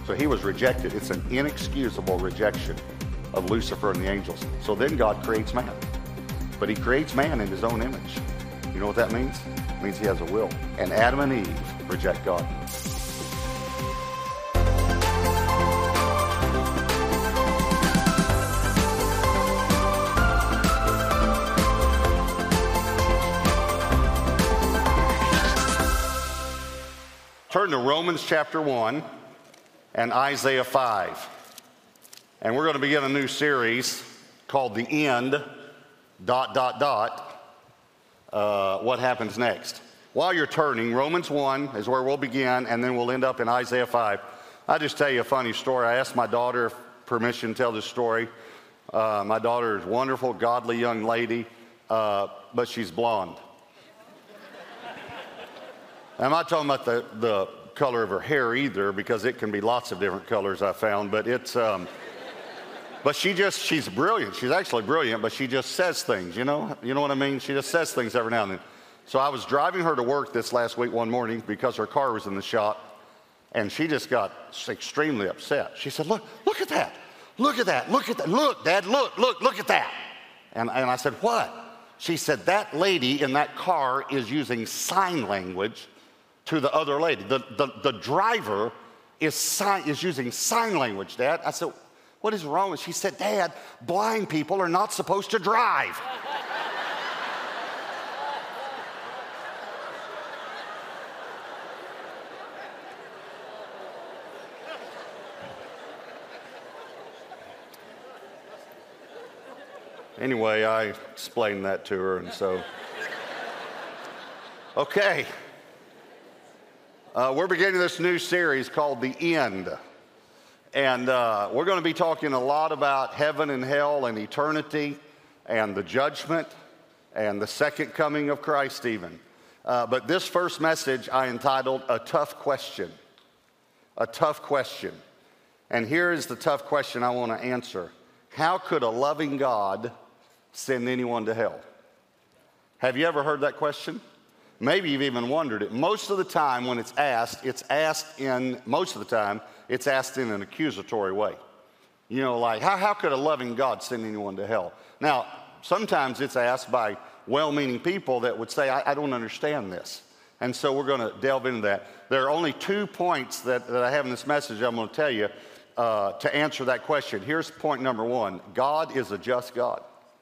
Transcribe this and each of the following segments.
So he was rejected. It's an inexcusable rejection of Lucifer and the angels. So then God creates man. But he creates man in his own image. You know what that means? It means he has a will. And Adam and Eve reject God. Turn to Romans chapter 1 and Isaiah 5. And we're going to begin a new series called The End, ... what happens next. While you're turning, Romans 1 is where we'll begin, and then we'll end up in Isaiah 5. I'll just tell you a funny story. I asked my daughter permission to tell this story. My daughter is a wonderful, godly young lady, but she's blonde. I'm not talking about the color of her hair either, because it can be lots of different colors, I found, but it's... But she's brilliant. She's actually brilliant, but she just says things, you know what I mean? She just says things every now and then. So I was driving her to work this last week one morning because her car was in the shop, and she just got extremely upset. She said, look at that. Look at that. Look at that. Look, Dad, look at that. And I said, what? She said, that lady in that car is using sign language to the other lady. The driver is using sign language, Dad. I said, what is wrong with? She said, Dad, blind people are not supposed to drive. Anyway, I explained that to her, and so. Okay. We're beginning this new series called The End. And we're going to be talking a lot about heaven and hell and eternity and the judgment and the second coming of Christ even. But this first message I entitled, A Tough Question. A Tough Question. And here is the tough question I want to answer. How could a loving God send anyone to hell? Have you ever heard that question? Maybe you've even wondered it. Most of the time when it's asked in an accusatory way. You know, like, how could a loving God send anyone to hell? Now, sometimes it's asked by well-meaning people that would say, I don't understand this. And so we're going to delve into that. There are only 2 points that I have in this message I'm going to tell you to answer that question. Here's point number 1. God is a just God.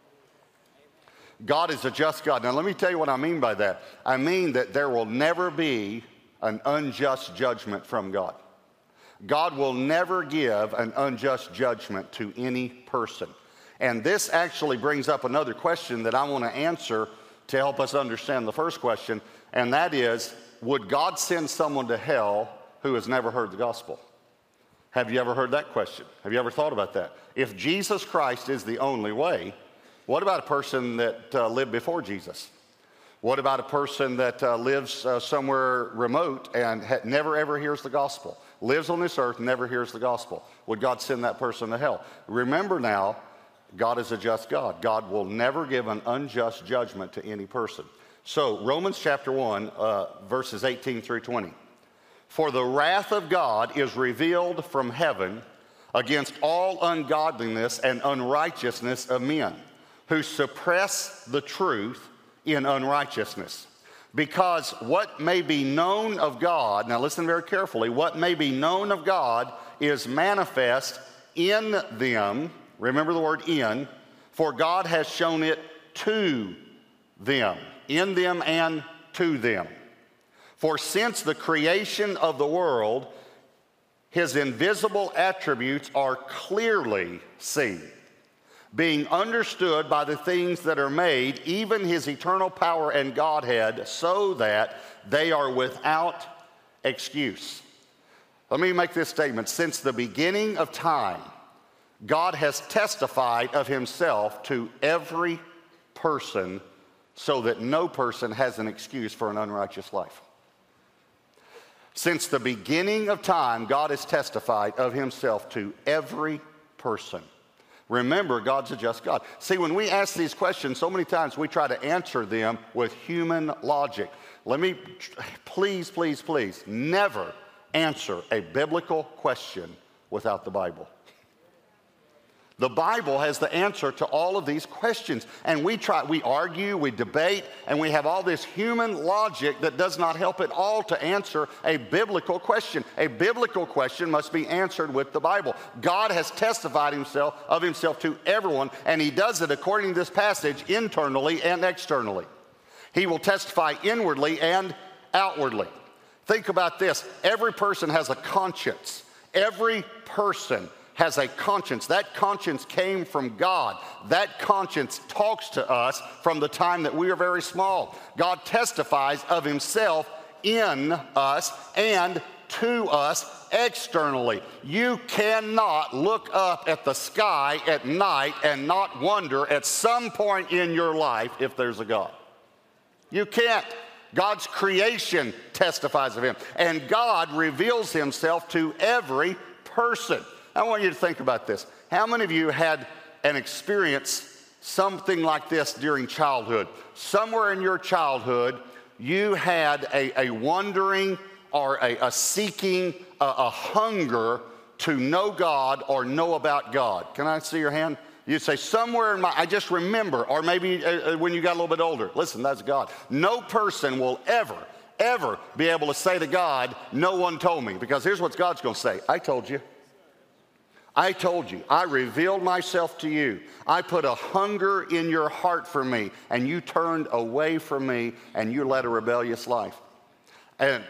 God is a just God. Now, let me tell you what I mean by that. I mean that there will never be an unjust judgment from God. God will never give an unjust judgment to any person. And this actually brings up another question that I want to answer to help us understand the first question, and that is, would God send someone to hell who has never heard the gospel? Have you ever heard that question? Have you ever thought about that? If Jesus Christ is the only way, what about a person that lived before Jesus? What about a person that lives somewhere remote and never ever hears the gospel? Lives on this earth, never hears the gospel. Would God send that person to hell? Remember now, God is a just God. God will never give an unjust judgment to any person. So Romans chapter 1, verses 18 through 20. For the wrath of God is revealed from heaven against all ungodliness and unrighteousness of men, who suppress the truth in unrighteousness. Because what may be known of God, now listen very carefully, what may be known of God is manifest in them. Remember the word in, for God has shown it to them, in them and to them. For since the creation of the world, his invisible attributes are clearly seen, being understood by the things that are made, even his eternal power and Godhead, so that they are without excuse. Let me make this statement. Since the beginning of time, God has testified of himself to every person so that no person has an excuse for an unrighteous life. Since the beginning of time, God has testified of himself to every person. Remember, God's a just God. See, when we ask these questions, so many times we try to answer them with human logic. Let me, please, never answer a biblical question without the Bible. The Bible has the answer to all of these questions. And we argue, we debate, and we have all this human logic that does not help at all to answer a biblical question. A biblical question must be answered with the Bible. God has testified of himself to everyone, and he does it according to this passage internally and externally. He will testify inwardly and outwardly. Think about this. Every person has a conscience. Every person has a conscience. That conscience came from God. That conscience talks to us from the time that we are very small. God testifies of himself in us and to us externally. You cannot look up at the sky at night and not wonder at some point in your life if there's a God. You can't. God's creation testifies of him. And God reveals himself to every person. I want you to think about this. How many of you had an experience something like this during childhood? Somewhere in your childhood, you had a wondering or a seeking, a hunger to know God or know about God. Can I see your hand? You say, somewhere in I just remember, or maybe when you got a little bit older. Listen, that's God. No person will ever be able to say to God, no one told me. Because here's what God's going to say. I told you. I told you. I revealed myself to you. I put a hunger in your heart for me, and you turned away from me, and you led a rebellious life. And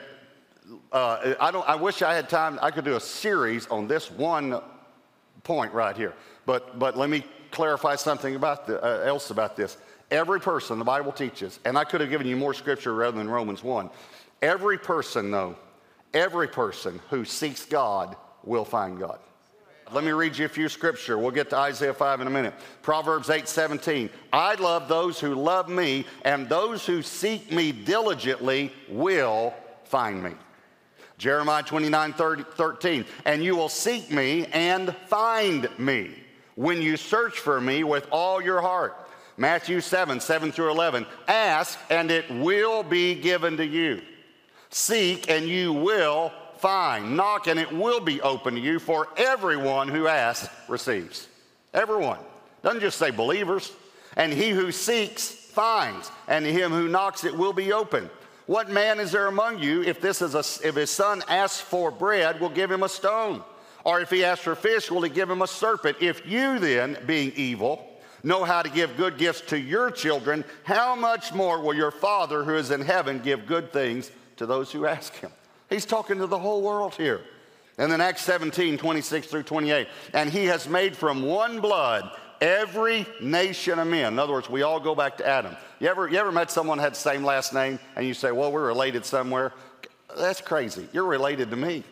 I wish I had time. I could do a series on this one point right here. But let me clarify something else about this. Every person, the Bible teaches, and I could have given you more scripture rather than Romans 1. Every person who seeks God will find God. Let me read you a few scripture. We'll get to Isaiah 5 in a minute. Proverbs 8:17. I love those who love me, and those who seek me diligently will find me. Jeremiah 29:13. And you will seek me and find me when you search for me with all your heart. Matthew 7:7-11. Ask, and it will be given to you. Seek, and you will find. Knock, and it will be open to you, for everyone who asks receives. Everyone. Doesn't just say believers. And he who seeks finds, and to him who knocks it will be open. What man is there among you, if his son asks for bread, will give him a stone? Or if he asks for fish, will he give him a serpent? If you then, being evil, know how to give good gifts to your children, how much more will your Father who is in heaven give good things to those who ask him? He's talking to the whole world here. And then Acts 17:26-28. And he has made from one blood every nation of men. In other words, we all go back to Adam. You ever met someone who had the same last name and you say, well, we're related somewhere? That's crazy. You're related to me.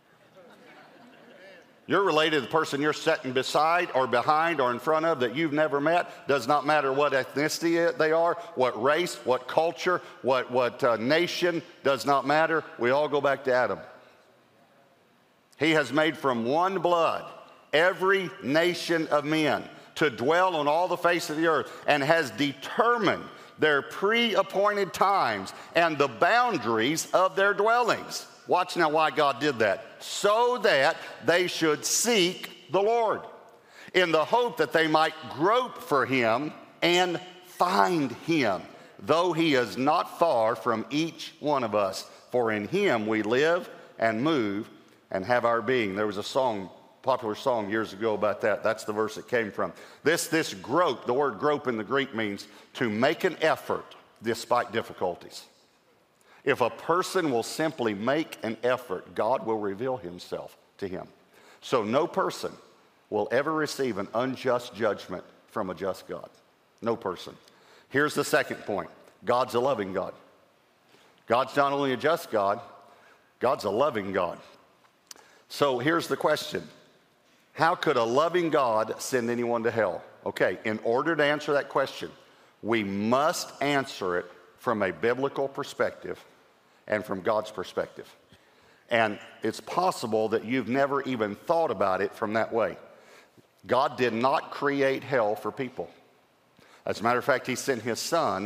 You're related to the person you're sitting beside or behind or in front of that you've never met. Does not matter what ethnicity they are, what race, what culture, what nation, does not matter. We all go back to Adam. He has made from one blood every nation of men to dwell on all the face of the earth, and has determined their pre-appointed times and the boundaries of their dwellings. Watch now why God did that. So that they should seek the Lord in the hope that they might grope for him and find him, though he is not far from each one of us. For in him we live and move and have our being. There was a popular song years ago about that. That's the verse it came from. This grope, the word grope in the Greek means to make an effort despite difficulties. If a person will simply make an effort, God will reveal himself to him. So no person will ever receive an unjust judgment from a just God. No person. Here's the second point. God's a loving God. God's not only a just God, God's a loving God. So here's the question. How could a loving God send anyone to hell? Okay, in order to answer that question, we must answer it from a biblical perspective and from God's perspective. And it's possible that you've never even thought about it from that way. God did not create hell for people. As a matter of fact, he sent his son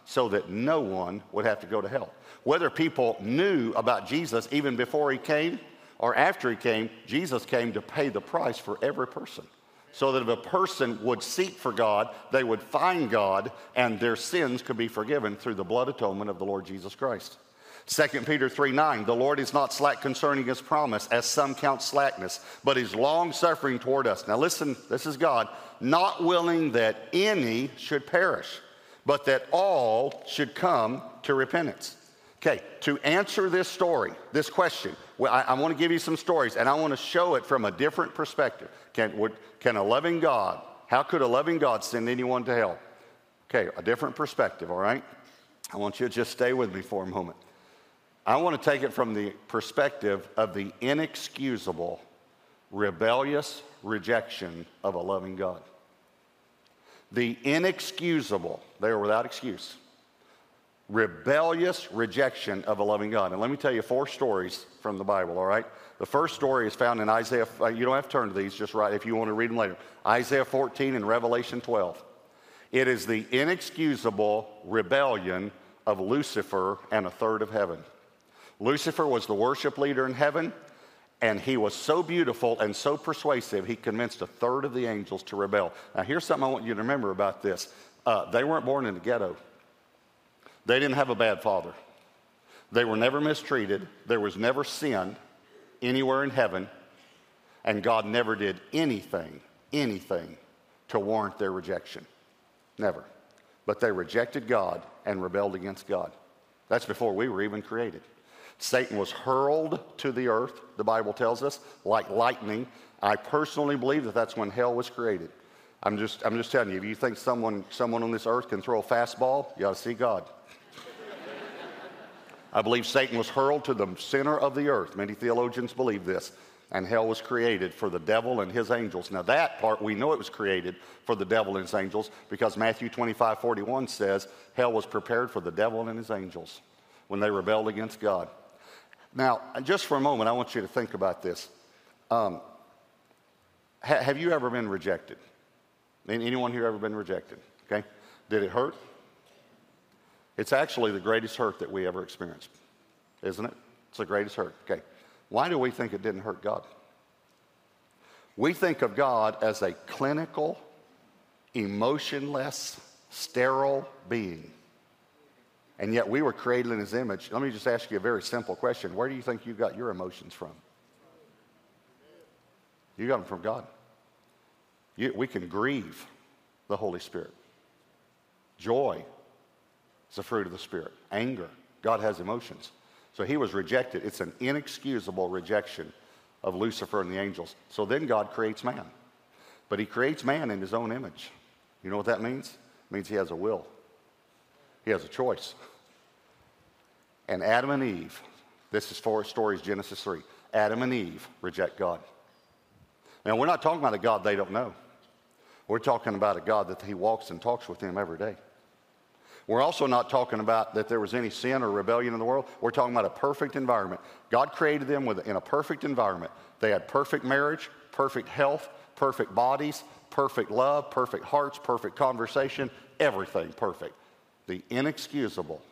so that no one would have to go to hell. Whether people knew about Jesus even before he came or after he came, Jesus came to pay the price for every person. So that if a person would seek for God, they would find God, and their sins could be forgiven through the blood atonement of the Lord Jesus Christ. 2 Peter 3:9, the Lord is not slack concerning his promise, as some count slackness, but is long-suffering toward us. Now listen, this is God, not willing that any should perish, but that all should come to repentance. Okay, to answer this story, this question, I want to give you some stories, and I want to show it from a different perspective. Can a loving God, how could a loving God send anyone to hell? Okay, a different perspective, all right? I want you to just stay with me for a moment. I want to take it from the perspective of the inexcusable, rebellious rejection of a loving God. The inexcusable, they are without excuse, rebellious rejection of a loving God. And let me tell you 4 stories from the Bible, all right? The first story is found in Isaiah, you don't have to turn to these, just write if you want to read them later. Isaiah 14 and Revelation 12. It is the inexcusable rebellion of Lucifer and a third of heaven. Lucifer was the worship leader in heaven, and he was so beautiful and so persuasive, he convinced a third of the angels to rebel. Now, here's something I want you to remember about this. They weren't born in the ghetto. They didn't have a bad father. They were never mistreated. There was never sin anywhere in heaven, and God never did anything to warrant their rejection. Never. But they rejected God and rebelled against God. That's before we were even created. Satan was hurled to the earth, the Bible tells us, like lightning. I personally believe that that's when hell was created. I'm just telling you, if you think someone on this earth can throw a fastball, you ought to see God. I believe Satan was hurled to the center of the earth. Many theologians believe this. And hell was created for the devil and his angels. Now that part, we know it was created for the devil and his angels because Matthew 25:41 says hell was prepared for the devil and his angels when they rebelled against God. Now, just for a moment, I want you to think about this. Have you ever been rejected? Anyone here ever been rejected? Okay. Did it hurt? It's actually the greatest hurt that we ever experienced, isn't it? It's the greatest hurt. Okay. Why do we think it didn't hurt God? We think of God as a clinical, emotionless, sterile being. And yet we were created in his image. Let me just ask you a very simple question. Where do you think you got your emotions from? You got them from God. We can grieve the Holy Spirit. Joy is the fruit of the Spirit. Anger. God has emotions. So he was rejected. It's an inexcusable rejection of Lucifer and the angels. So then God creates man. But he creates man in his own image. You know what that means? It means he has a will. He has a choice. And Adam and Eve, this is 4 stories, Genesis 3. Adam and Eve reject God. Now, we're not talking about a God they don't know. We're talking about a God that he walks and talks with them every day. We're also not talking about that there was any sin or rebellion in the world. We're talking about a perfect environment. God created them in a perfect environment. They had perfect marriage, perfect health, perfect bodies, perfect love, perfect hearts, perfect conversation, everything perfect. The inexcusable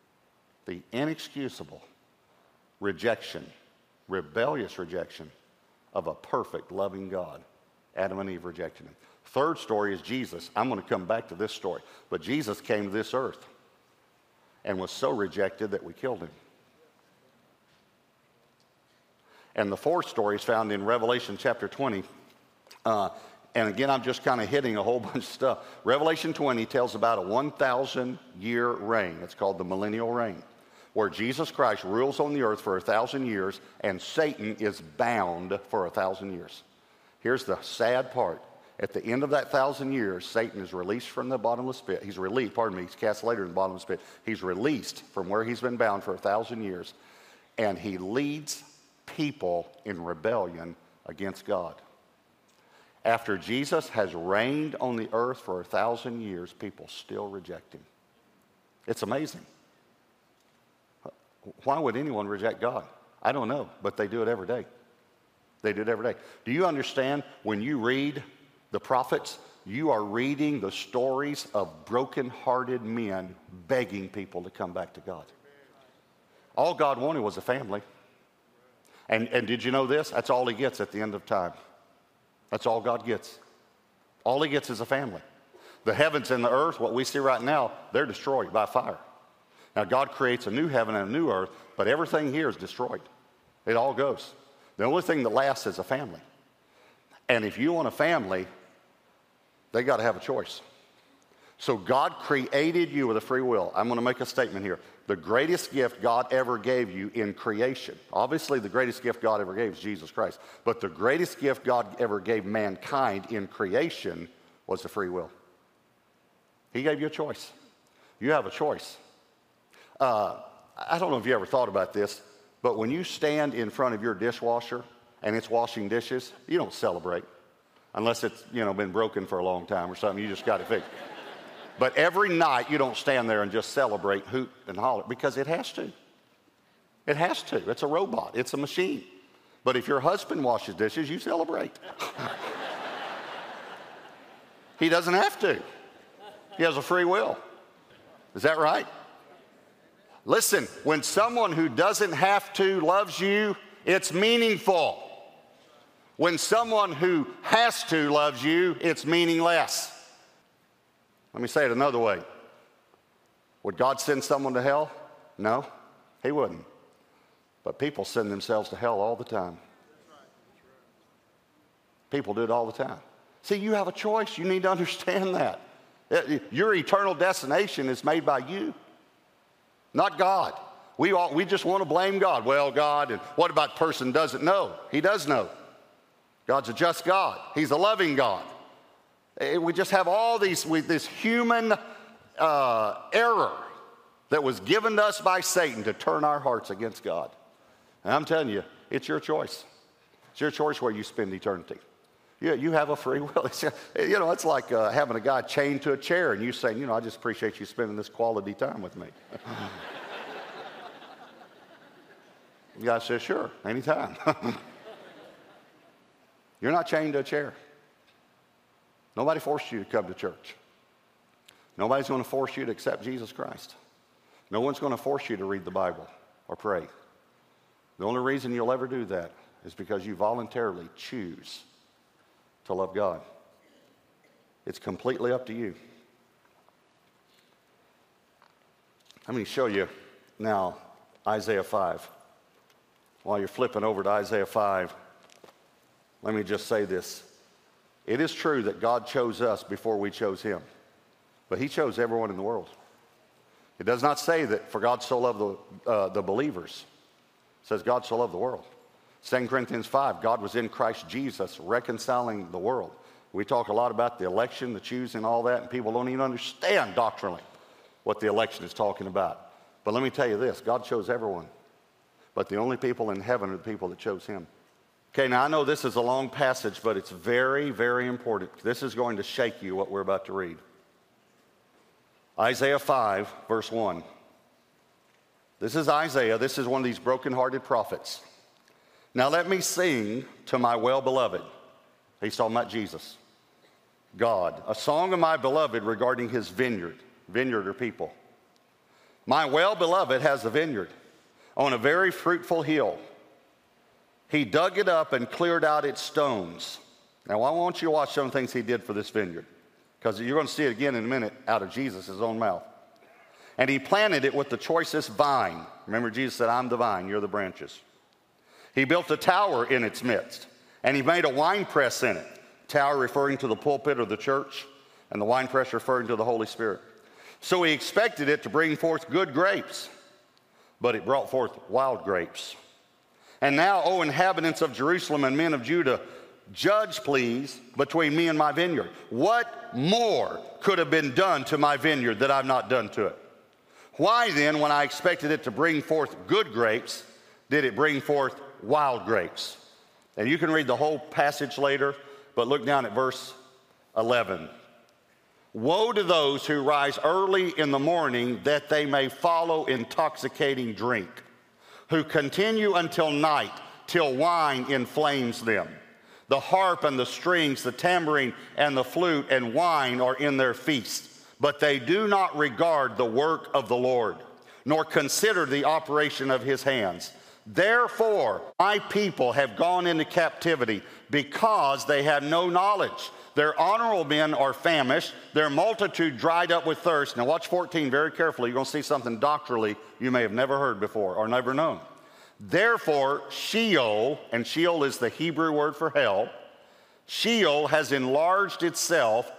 rejection, rebellious rejection of a perfect, loving God. Adam and Eve rejected him. Third story is Jesus. I'm going to come back to this story. But Jesus came to this earth and was so rejected that we killed him. And the fourth story is found in Revelation chapter 20. And again, I'm just kind of hitting a whole bunch of stuff. Revelation 20 tells about a 1,000-year reign. It's called the millennial reign, where Jesus Christ rules on the earth for 1,000 years, and Satan is bound for 1,000 years. Here's the sad part. At the end of that 1,000 years, Satan is released from the bottomless pit. He's cast later in the bottomless pit. He's released from where he's been bound for 1,000 years, and he leads people in rebellion against God. After Jesus has reigned on the earth for 1,000 years, people still reject him. It's amazing. Why would anyone reject God? I don't know, but they do it every day. They do it every day. Do you understand when you read The prophets, you are reading the stories of broken-hearted men begging people to come back to God. All God wanted was a family. And did you know this? That's all he gets at the end of time. That's all God gets. All he gets is a family. The heavens and the earth, what we see right now, they're destroyed by fire. Now, God creates a new heaven and a new earth, but everything here is destroyed. It all goes. The only thing that lasts is a family. And if you want a family, they got to have a choice. So God created you with a free will. I'm going to make a statement here. The greatest gift God ever gave you in creation, obviously the greatest gift God ever gave is Jesus Christ, but the greatest gift God ever gave mankind in creation was the free will. He gave you a choice. You have a choice. I don't know if you ever thought about this, but when you stand in front of your dishwasher and it's washing dishes, you don't celebrate. Unless it's, been broken for a long time or something, you just got it fixed. But every night you don't stand there and just celebrate, hoot and holler, because it has to. It has to. It's a robot. It's a machine. But if your husband washes dishes, you celebrate. He doesn't have to. He has a free will. Is that right? Listen, when someone who doesn't have to loves you, it's meaningful. When someone who has to loves you, it's meaningless. Let me say it another way. Would God send someone to hell? No, he wouldn't. But people send themselves to hell all the time. People do it all the time. See, you have a choice. You need to understand that. Your eternal destination is made by you, not God. We just want to blame God. Well, God, and what about the person doesn't know? He does know. God's a just God. He's a loving God. We just have all this human error that was given to us by Satan to turn our hearts against God. And I'm telling you, it's your choice. It's your choice where you spend eternity. You have a free will. It's like having a guy chained to a chair and you saying, I just appreciate you spending this quality time with me. The guy says, sure, anytime. You're not chained to a chair. Nobody forced you to come to church. Nobody's going to force you to accept Jesus Christ. No one's going to force you to read the Bible or pray. The only reason you'll ever do that is because you voluntarily choose to love God. It's completely up to you. Let me show you now Isaiah 5. While you're flipping over to Isaiah 5, let me just say this. It is true that God chose us before we chose him, but he chose everyone in the world. It does not say that for God so loved the believers. It says God so loved the world. 2 Corinthians 5, God was in Christ Jesus reconciling the world. We talk a lot about the election, the choosing, all that, and people don't even understand doctrinally what the election is talking about. But let me tell you this, God chose everyone. But the only people in heaven are the people that chose him. Okay, now I know this is a long passage, but it's very, very important. This is going to shake you, what we're about to read. Isaiah 5, verse 1. This is Isaiah. This is one of these broken-hearted prophets. Now let me sing to my well-beloved. He's talking about Jesus. God, a song of my beloved regarding his vineyard. Vineyard are people. My well-beloved has a vineyard on a very fruitful hill. He dug it up and cleared out its stones. Now, I want you to watch some things he did for this vineyard, because you're going to see it again in a minute out of Jesus' own mouth. And he planted it with the choicest vine. Remember, Jesus said, I'm the vine, you're the branches. He built a tower in its midst, and he made a winepress in it. Tower referring to the pulpit of the church, and the winepress referring to the Holy Spirit. So he expected it to bring forth good grapes, but it brought forth wild grapes. And now, O inhabitants of Jerusalem and men of Judah, judge, please, between me and my vineyard. What more could have been done to my vineyard that I've not done to it? Why then, when I expected it to bring forth good grapes, did it bring forth wild grapes? And you can read the whole passage later, but look down at verse 11. Woe to those who rise early in the morning that they may follow intoxicating drink, who continue until night, till wine inflames them. The harp and the strings, the tambourine and the flute and wine are in their feast. But they do not regard the work of the Lord, nor consider the operation of his hands. Therefore, my people have gone into captivity because they have no knowledge. Their honorable men are famished, their multitude dried up with thirst. Now watch 14 very carefully. You're going to see something doctrinally you may have never heard before or never known. Therefore, Sheol, and Sheol is the Hebrew word for hell, Sheol has enlarged itself.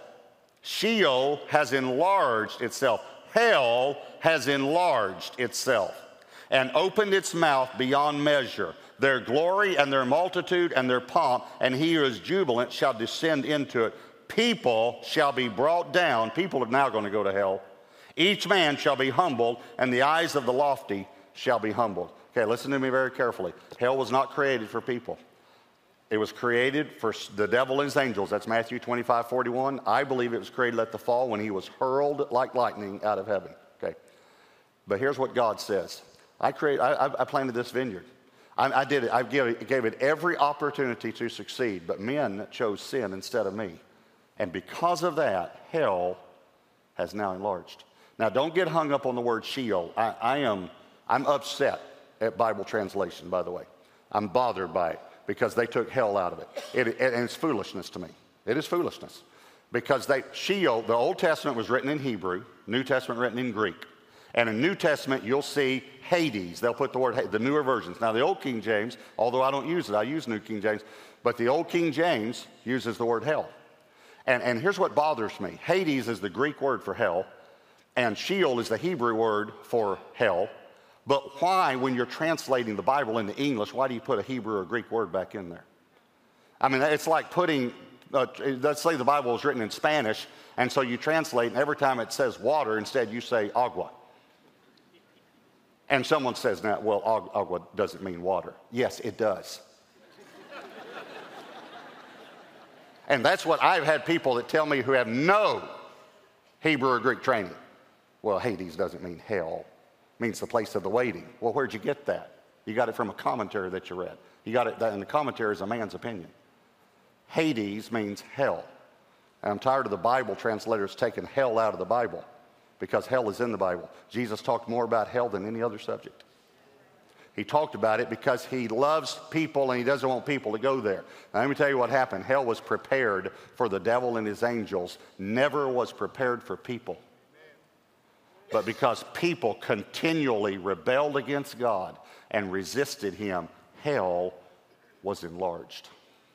Sheol has enlarged itself. Hell has enlarged itself and opened its mouth beyond measure. Their glory and their multitude and their pomp, and he who is jubilant shall descend into it. People shall be brought down. People are now going to go to hell. Each man shall be humbled, and the eyes of the lofty shall be humbled. Okay, listen to me very carefully. Hell was not created for people. It was created for the devil and his angels. That's Matthew 25:41. I believe it was created at the fall when he was hurled like lightning out of heaven. Okay, but here's what God says. I planted this vineyard. I did it. I gave it every opportunity to succeed, but men chose sin instead of me. And because of that, hell has now enlarged. Now, don't get hung up on the word Sheol. I'm upset at Bible translation, by the way. I'm bothered by it because they took hell out of it. And it's foolishness to me. It is foolishness. Because Sheol, the Old Testament was written in Hebrew, New Testament written in Greek. And in New Testament, you'll see Hades. They'll put the word, the newer versions. Now, the Old King James, although I don't use it, I use New King James, but the Old King James uses the word hell. And here's what bothers me. Hades is the Greek word for hell, and Sheol is the Hebrew word for hell. But why, when you're translating the Bible into English, why do you put a Hebrew or Greek word back in there? I mean, it's like putting, let's say the Bible was written in Spanish, and so you translate, and every time it says water, instead you say agua. And someone says, now, well, agua doesn't mean water. Yes, it does. And that's what I've had people that tell me who have no Hebrew or Greek training. Well, Hades doesn't mean hell. It means the place of the waiting. Well, where'd you get that? You got it from a commentary that you read. You got it, and the commentary is a man's opinion. Hades means hell. And I'm tired of the Bible translators taking hell out of the Bible because hell is in the Bible. Jesus talked more about hell than any other subject. He talked about it because he loves people and he doesn't want people to go there. Now, let me tell you what happened. Hell was prepared for the devil and his angels, never was prepared for people. But because people continually rebelled against God and resisted him, hell was enlarged.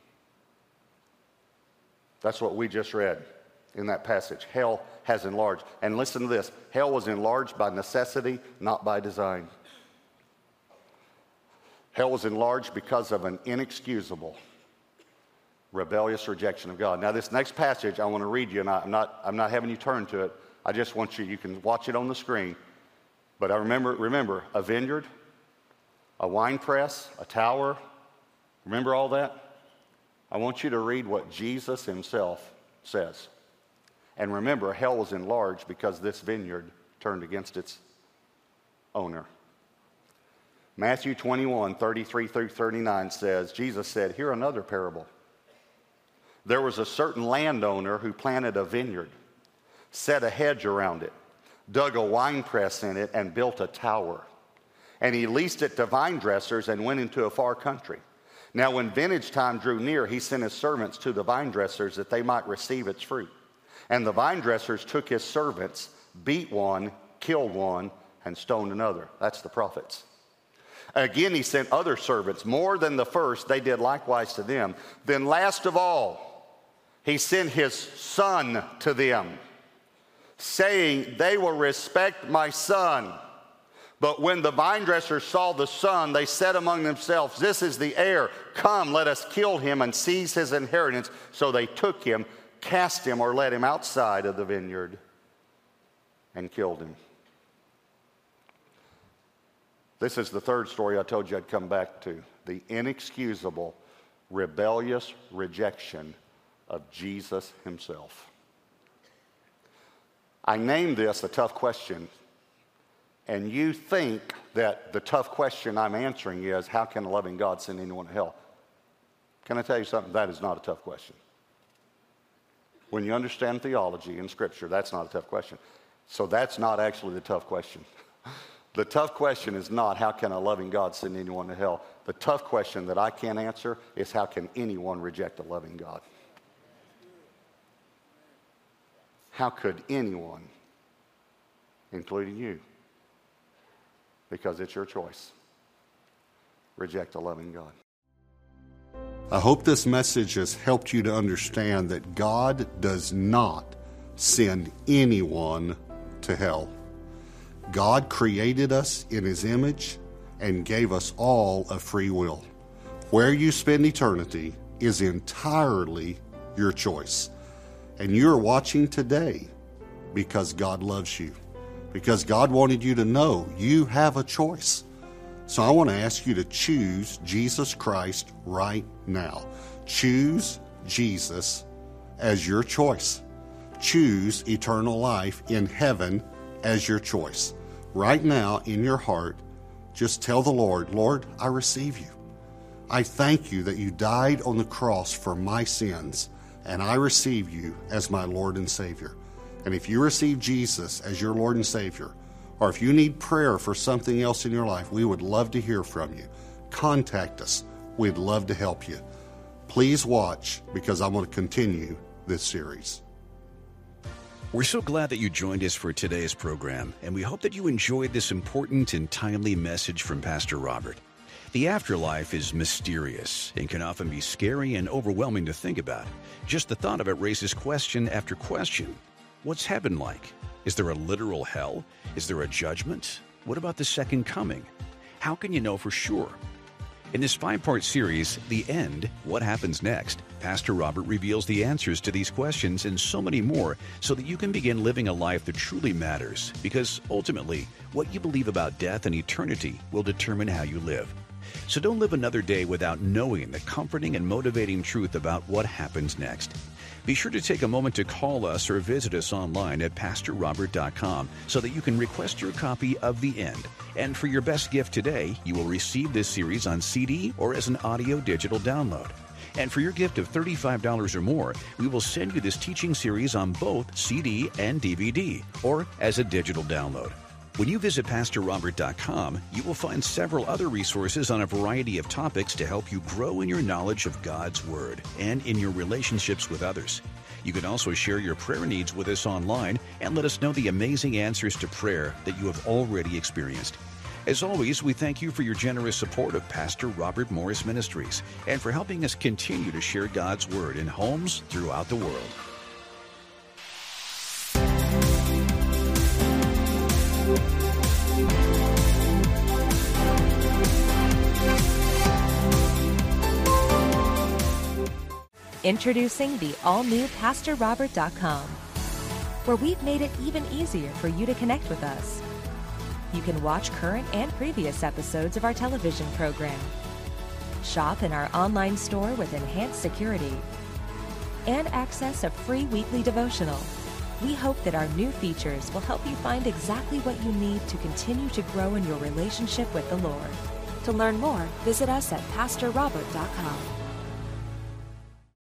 That's what we just read in that passage. Hell has enlarged. And listen to this. Hell was enlarged by necessity, not by design. Hell was enlarged because of an inexcusable, rebellious rejection of God. Now, this next passage I want to read you, and I'm not having you turn to it. I just want you can watch it on the screen. But I remember a vineyard, a wine press, a tower. Remember all that? I want you to read what Jesus himself says. And remember, hell was enlarged because this vineyard turned against its owner. Matthew 21, 33 through 39 says, Jesus said, hear another parable. There was a certain landowner who planted a vineyard, set a hedge around it, dug a wine press in it, and built a tower. And he leased it to vine dressers and went into a far country. Now when vintage time drew near, he sent his servants to the vine dressers that they might receive its fruit. And the vine dressers took his servants, beat one, killed one, and stoned another. That's the prophets. Again, he sent other servants, more than the first. They did likewise to them. Then last of all, he sent his son to them, saying, they will respect my son. But when the vine dressers saw the son, they said among themselves, this is the heir. Come, let us kill him and seize his inheritance. So they took him, cast him, or led him outside of the vineyard and killed him. This is the third story I told you I'd come back to. The inexcusable, rebellious rejection of Jesus himself. I named this a tough question, and you think that the tough question I'm answering is, how can a loving God send anyone to hell? Can I tell you something? That is not a tough question. When you understand theology and Scripture, that's not a tough question. So that's not actually the tough question. The tough question is not how can a loving God send anyone to hell. The tough question that I can't answer is how can anyone reject a loving God? How could anyone, including you, because it's your choice, reject a loving God? I hope this message has helped you to understand that God does not send anyone to hell. God created us in His image and gave us all a free will. Where you spend eternity is entirely your choice. And you're watching today because God loves you, because God wanted you to know you have a choice. So I want to ask you to choose Jesus Christ right now. Choose Jesus as your choice. Choose eternal life in heaven as your choice. Right now, in your heart, just tell the Lord, Lord, I receive you. I thank you that you died on the cross for my sins, and I receive you as my Lord and Savior. And if you receive Jesus as your Lord and Savior, or if you need prayer for something else in your life, we would love to hear from you. Contact us. We'd love to help you. Please watch, because I'm going to continue this series. We're so glad that you joined us for today's program, and we hope that you enjoyed this important and timely message from Pastor Robert. The afterlife is mysterious and can often be scary and overwhelming to think about. Just the thought of it raises question after question. What's heaven like? Is there a literal hell? Is there a judgment? What about the second coming? How can you know for sure? In this 5-part series, The End, What Happens Next, Pastor Robert reveals the answers to these questions and so many more so that you can begin living a life that truly matters, because ultimately, what you believe about death and eternity will determine how you live. So don't live another day without knowing the comforting and motivating truth about what happens next. Be sure to take a moment to call us or visit us online at PastorRobert.com so that you can request your copy of The End. And for your best gift today, you will receive this series on CD or as an audio digital download. And for your gift of $35 or more, we will send you this teaching series on both CD and DVD or as a digital download. When you visit PastorRobert.com, you will find several other resources on a variety of topics to help you grow in your knowledge of God's Word and in your relationships with others. You can also share your prayer needs with us online and let us know the amazing answers to prayer that you have already experienced. As always, we thank you for your generous support of Pastor Robert Morris Ministries and for helping us continue to share God's Word in homes throughout the world. Introducing the all-new PastorRobert.com, where we've made it even easier for you to connect with us. You can watch current and previous episodes of our television program, shop in our online store with enhanced security, and access a free weekly devotional. We hope that our new features will help you find exactly what you need to continue to grow in your relationship with the Lord. To learn more, visit us at PastorRobert.com.